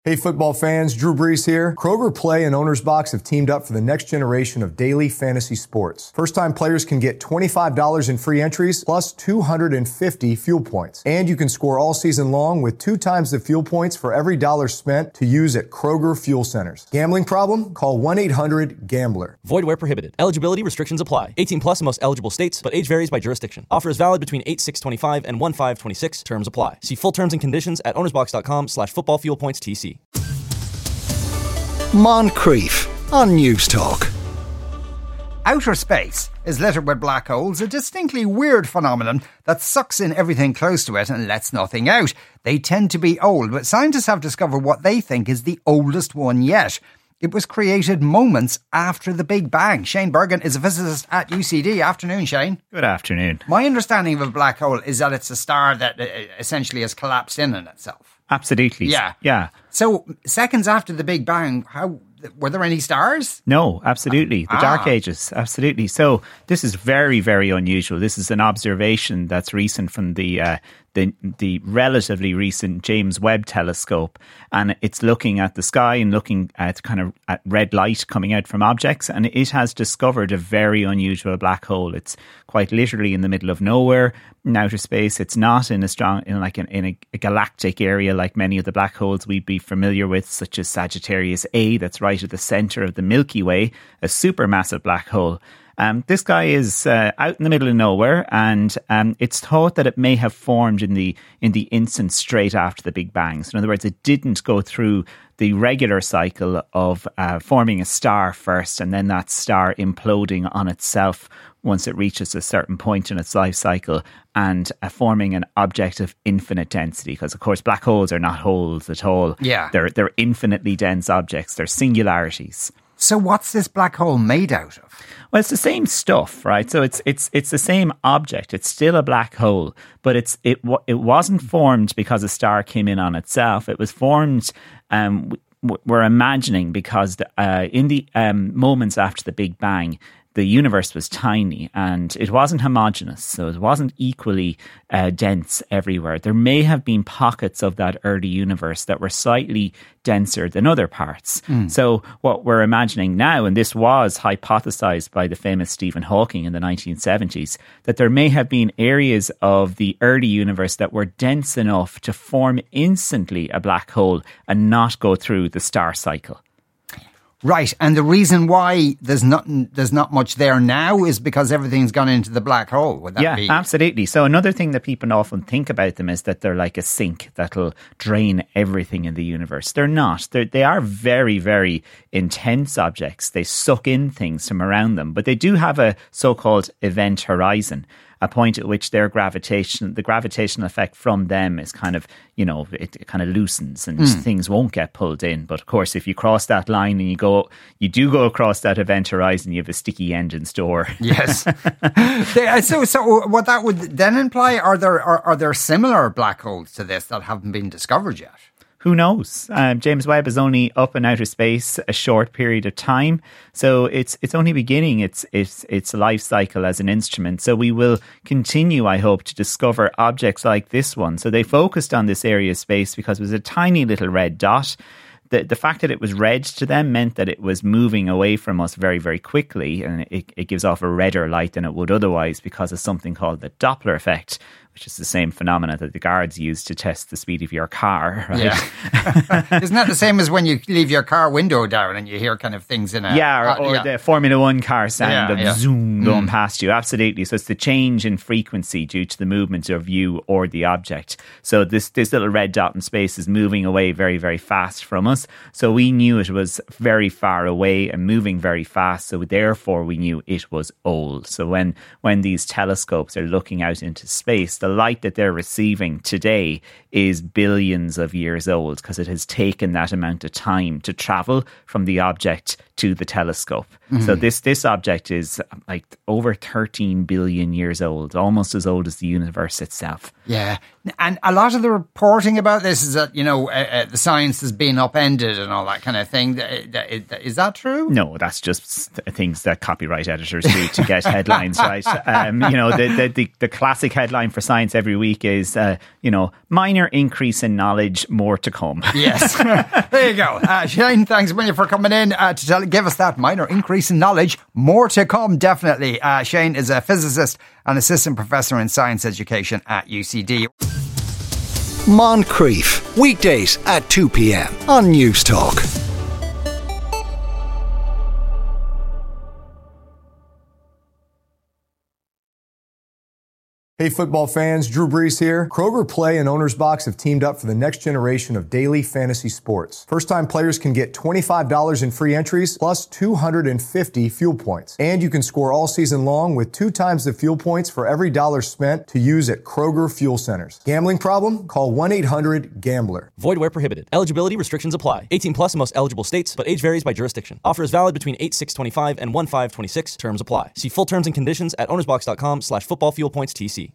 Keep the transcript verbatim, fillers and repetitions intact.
Hey football fans, Drew Brees here. Kroger Play and Owner's Box have teamed up for the next generation of daily fantasy sports. First-time players can get twenty-five dollars in free entries plus two hundred fifty fuel points. And you can score all season long with two times the fuel points for every dollar spent to use at Kroger Fuel Centers. Gambling problem? Call one eight hundred gambler. Void where prohibited. Eligibility restrictions apply. eighteen plus in most eligible states, but age varies by jurisdiction. Offer is valid between eight six twenty-five and one five twenty-six. Terms apply. See full terms and conditions at ownersbox.com slash football fuel points TC. Moncrief on News Talk. Outer space is littered with black holes, a distinctly weird phenomenon that sucks in everything close to it and lets nothing out. They tend to be old, but scientists have discovered what they think is the oldest one yet. It was created moments after the Big Bang. Shane Bergen is a physicist at U C D. Afternoon, Shane. Good afternoon. My understanding of a black hole is that it's a star that essentially has collapsed in on itself. Absolutely. Yeah. Yeah. So, seconds after the Big Bang, how were there any stars? No, absolutely. The ah. Dark Ages, absolutely. So, this is very, very unusual. This is an observation that's recent from the uh, the the relatively recent James Webb Telescope, and it's looking at the sky and looking at kind of at red light coming out from objects, and it has discovered a very unusual black hole. It's quite literally in the middle of nowhere in outer space. It's not in a strong, in like an, in a, a galactic area like many of the black holes we'd be familiar with, such as Sagittarius A, that's right at the centre of the Milky Way, a supermassive black hole. Um, this guy is uh, out in the middle of nowhere, and um, it's thought that it may have formed in the in the instant straight after the Big Bang. So in other words, it didn't go through the regular cycle of uh, forming a star first and then that star imploding on itself once it reaches a certain point in its life cycle and uh, forming an object of infinite density. Because, of course, black holes are not holes at all. Yeah. They're, they're infinitely dense objects. They're singularities. So what's this black hole made out of? Well, it's the same stuff, right? So it's it's it's the same object. It's still a black hole, but it's it it wasn't formed because a star came in on itself. It was formed, um, we're imagining, because uh, in the um, moments after the Big Bang, the universe was tiny and it wasn't homogeneous, so it wasn't equally uh, dense everywhere. There may have been pockets of that early universe that were slightly denser than other parts. Mm. So what we're imagining now, and this was hypothesized by the famous Stephen Hawking in the nineteen seventies, that there may have been areas of the early universe that were dense enough to form instantly a black hole and not go through the star cycle. Right, and the reason why there's not there's not much there now is because everything's gone into the black hole. Would that yeah, be? Absolutely. So another thing that people often think about them is that they're like a sink that'll drain everything in the universe. They're not. They're, they are very, very intense objects. They suck in things from around them, but they do have a so-called event horizon, a point at which their gravitation, the gravitational effect from them is kind of, you know, it, it kind of loosens and mm. things won't get pulled in. But of course, if you cross that line and you go, you do go across that event horizon, you have a sticky end in store. Yes. so, so what that would then imply, are there are, are there similar black holes to this that haven't been discovered yet? Who knows? Um, James Webb is only up in outer space a short period of time, so it's it's only beginning its its its life cycle as an instrument. So we will continue, I hope, to discover objects like this one. So they focused on this area of space because it was a tiny little red dot. The, the fact that it was red to them meant that it was moving away from us very, very quickly, and it, it gives off a redder light than it would otherwise because of something called the Doppler effect, which is the same phenomena that the guards use to test the speed of your car. Right? Yeah. Isn't that the same as when you leave your car window down and you hear kind of things in a... Yeah, or, uh, or yeah. the Formula One car sound yeah, of yeah. zoom going mm. past you. Absolutely. So it's the change in frequency due to the movement of you or the object. So this, this little red dot in space is moving away very, very fast from us. So we knew it was very far away and moving very fast. So therefore we knew it was old. So when, when these telescopes are looking out into space, the light that they're receiving today is billions of years old because it has taken that amount of time to travel from the object to the telescope. Mm-hmm. So this this object is like over thirteen billion years old, almost as old as the universe itself. Yeah. And a lot of the reporting about this is that, you know, uh, uh, the science has been upended and all that kind of thing. Is that true? No, that's just things that copyright editors do to get headlines right. Um, you know, the, the, the, the classic headline for Science every week is, uh, you know, minor increase in knowledge, more to come. Yes. There you go. Uh, Shane, thanks a million for coming in uh, to tell, give us that minor increase in knowledge. More to come, definitely. Uh, Shane is a physicist and assistant professor in science education at U C D. Moncrief, weekdays at two p.m. on News Talk. Hey football fans, Drew Brees here. Kroger Play and Owner's Box have teamed up for the next generation of daily fantasy sports. First-time players can get twenty-five dollars in free entries plus two hundred fifty fuel points. And you can score all season long with two times the fuel points for every dollar spent to use at Kroger Fuel Centers. Gambling problem? Call one eight hundred gambler. Void where prohibited. Eligibility restrictions apply. eighteen plus in most eligible states, but age varies by jurisdiction. Offer is valid between eight six twenty-five and one five twenty-six. Terms apply. See full terms and conditions at ownersbox.com slash football fuel points TC.